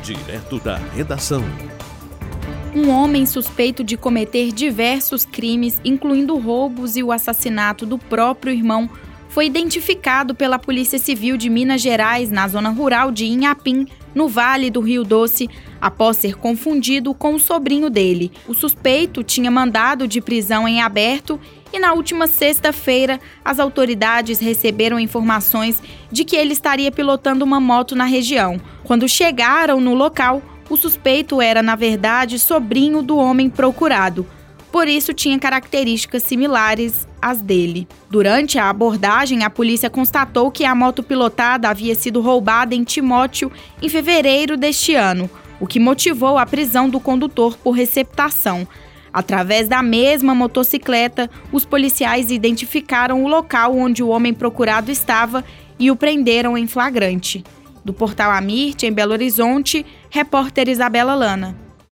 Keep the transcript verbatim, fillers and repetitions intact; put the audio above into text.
Direto da redação. Um homem suspeito de cometer diversos crimes, incluindo roubos e o assassinato do próprio irmão, foi identificado pela Polícia Civil de Minas Gerais, na zona rural de Inhapim, no Vale do Rio Doce, após ser confundido com o sobrinho dele. O suspeito tinha mandado de prisão em aberto e na última sexta-feira as autoridades receberam informações de que ele estaria pilotando uma moto na região. Quando chegaram no local, o suspeito era, na verdade, sobrinho do homem procurado. Por isso, tinha características similares às dele. Durante a abordagem, a polícia constatou que a moto pilotada havia sido roubada em Timóteo em fevereiro deste ano, o que motivou a prisão do condutor por receptação. Através da mesma motocicleta, os policiais identificaram o local onde o homem procurado estava e o prenderam em flagrante. Do Portal Amirte, em Belo Horizonte, repórter Isabela Lana.